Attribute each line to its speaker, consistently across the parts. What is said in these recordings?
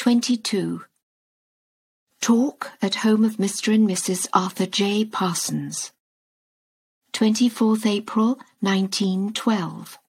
Speaker 1: 22. Talk at home of Mr. and Mrs. Arthur J. Parsons. 24th April 1912.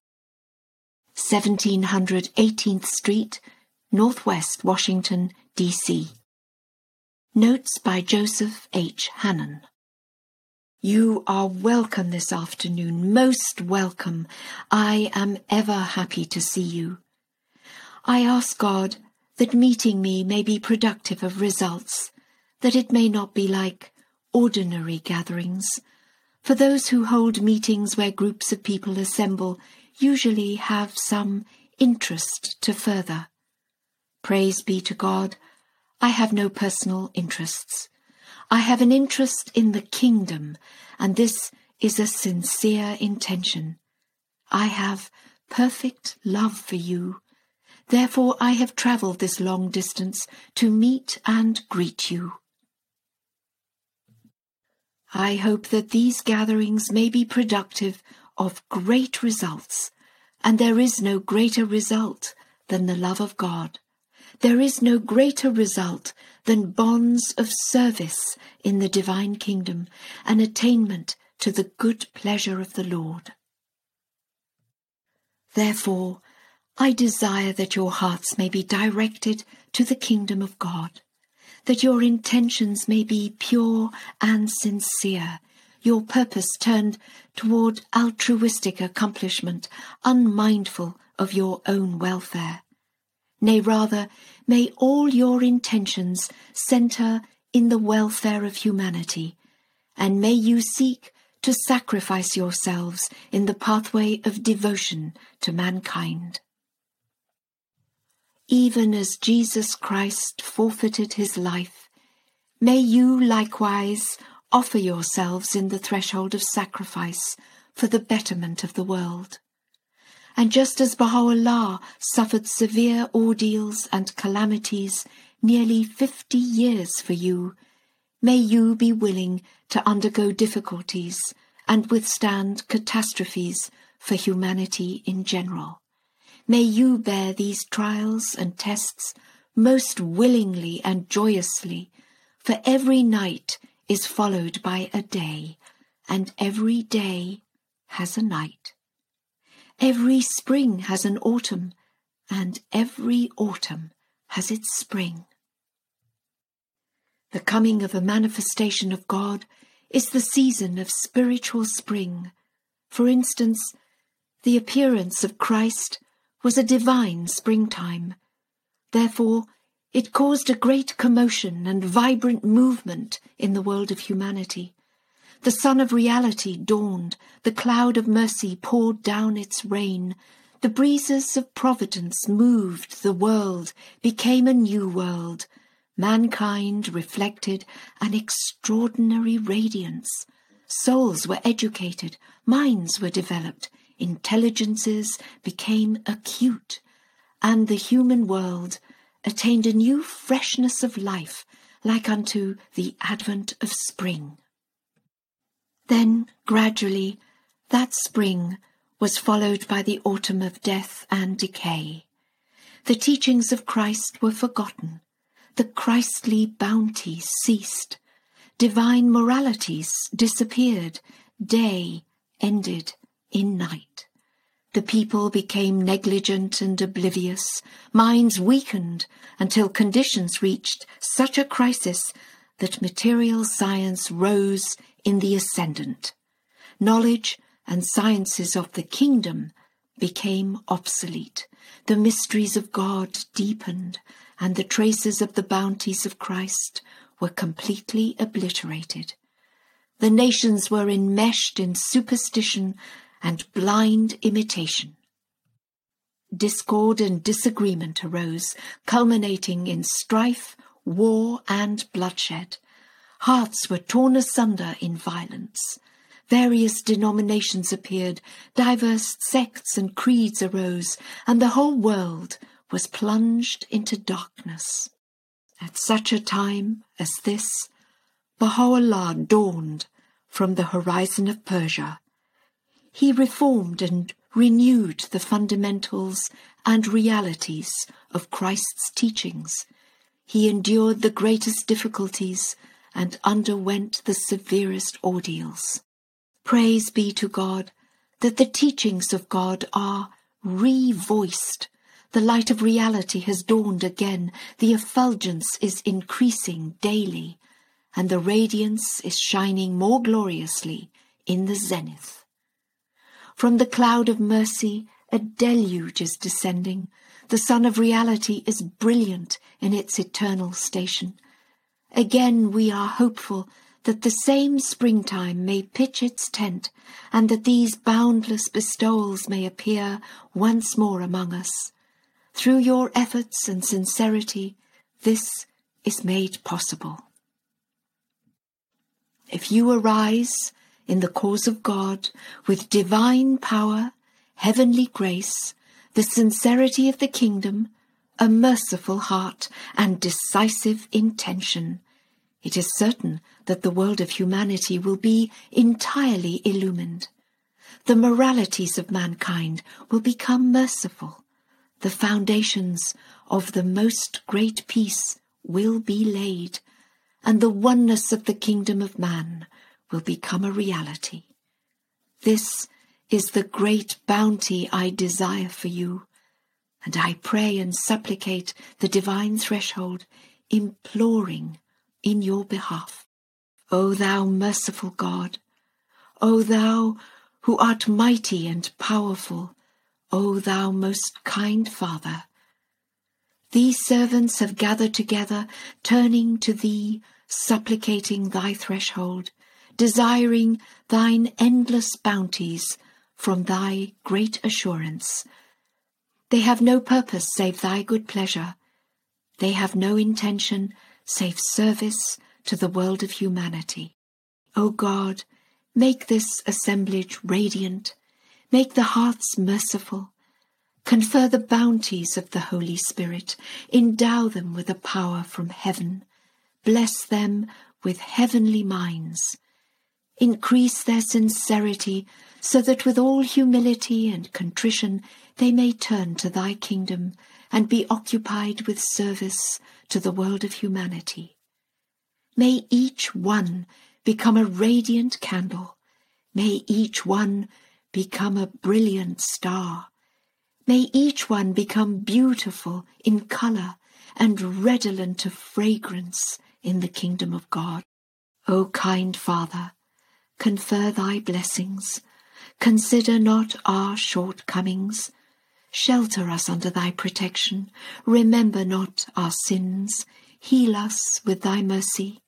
Speaker 1: 1700 18th Street, Northwest Washington, D.C. Notes by Joseph H. Hannon. You are welcome this afternoon, most welcome. I am ever happy to see you. I ask God that meeting me may be productive of results, that it may not be like ordinary gatherings, for those who hold meetings where groups of people assemble usually have some interest to further. Praise be to God, I have no personal interests. I have an interest in the kingdom, and this is a sincere intention. I have perfect love for you. Therefore I have travelled this long distance to meet and greet you. I hope that these gatherings may be productive of great results, and there is no greater result than the love of God. There is no greater result than bonds of service in the divine kingdom, an attainment to the good pleasure of the Lord. Therefore, I desire that your hearts may be directed to the kingdom of God, that your intentions may be pure and sincere, your purpose turned toward altruistic accomplishment, unmindful of your own welfare. Nay, rather, may all your intentions centre in the welfare of humanity, and may you seek to sacrifice yourselves in the pathway of devotion to mankind. Even as Jesus Christ forfeited his life, may you likewise offer yourselves in the threshold of sacrifice for the betterment of the world. And just as Baha'u'llah suffered severe ordeals and calamities nearly 50 years for you, may you be willing to undergo difficulties and withstand catastrophes for humanity in general. May you bear these trials and tests most willingly and joyously, for every night is followed by a day, and every day has a night. Every spring has an autumn, and every autumn has its spring. The coming of a manifestation of God is the season of spiritual spring. For instance, the appearance of Christ was a divine springtime. Therefore, it caused a great commotion and vibrant movement in the world of humanity. The sun of reality dawned, the cloud of mercy poured down its rain, the breezes of providence moved the world, became a new world. Mankind reflected an extraordinary radiance. Souls were educated, minds were developed, intelligences became acute, and the human world attained a new freshness of life, like unto the advent of spring. Then, gradually, that spring was followed by the autumn of death and decay. The teachings of Christ were forgotten. The Christly bounty ceased. Divine moralities disappeared. Day ended in night. The people became negligent and oblivious, minds weakened until conditions reached such a crisis that material science rose in the ascendant. Knowledge and sciences of the kingdom became obsolete. The mysteries of God deepened, and the traces of the bounties of Christ were completely obliterated. The nations were enmeshed in superstition and blind imitation. Discord and disagreement arose, culminating in strife, war, and bloodshed. Hearts were torn asunder in violence. Various denominations appeared, diverse sects and creeds arose, and the whole world was plunged into darkness. At such a time as this, Baha'u'llah dawned from the horizon of Persia. He reformed and renewed the fundamentals and realities of Christ's teachings, He endured the greatest difficulties and underwent the severest ordeals. Praise be to God that the teachings of God are re-voiced. The light of reality has dawned again, the effulgence is increasing daily, and the radiance is shining more gloriously in the zenith. From the cloud of mercy, a deluge is descending. The sun of reality is brilliant in its eternal station. Again we are hopeful that the same springtime may pitch its tent, and that these boundless bestowals may appear once more among us. Through your efforts and sincerity, this is made possible. If you arise in the cause of God with divine power, heavenly grace, the sincerity of the kingdom, a merciful heart, and decisive intention, it is certain that the world of humanity will be entirely illumined. The moralities of mankind will become merciful. The foundations of the most great peace will be laid, and the oneness of the kingdom of man will become a reality. This is the great bounty I desire for you, and I pray and supplicate the divine threshold, imploring in your behalf. O thou merciful God, O thou who art mighty and powerful, O thou most kind Father, these servants have gathered together, turning to thee, supplicating thy threshold, desiring thine endless bounties from thy great assurance. They have no purpose save thy good pleasure. They have no intention save service to the world of humanity. O God, make this assemblage radiant, make the hearts merciful, confer the bounties of the Holy Spirit, endow them with a power from heaven, bless them with heavenly minds, increase their sincerity so that with all humility and contrition they may turn to thy kingdom and be occupied with service to the world of humanity. May each one become a radiant candle. May each one become a brilliant star. May each one become beautiful in color and redolent of fragrance in the kingdom of God. O kind Father, confer thy blessings. Consider not our shortcomings. Shelter us under thy protection. Remember not our sins. Heal us with thy mercy.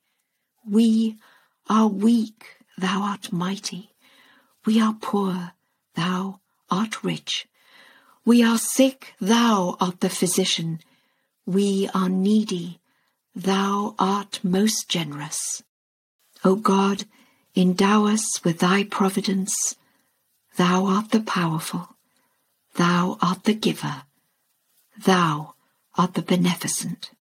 Speaker 1: We are weak, thou art mighty. We are poor, thou art rich. We are sick, thou art the physician. We are needy, thou art most generous. O God, endow us with thy providence. Thou art the powerful. Thou art the giver. Thou art the beneficent.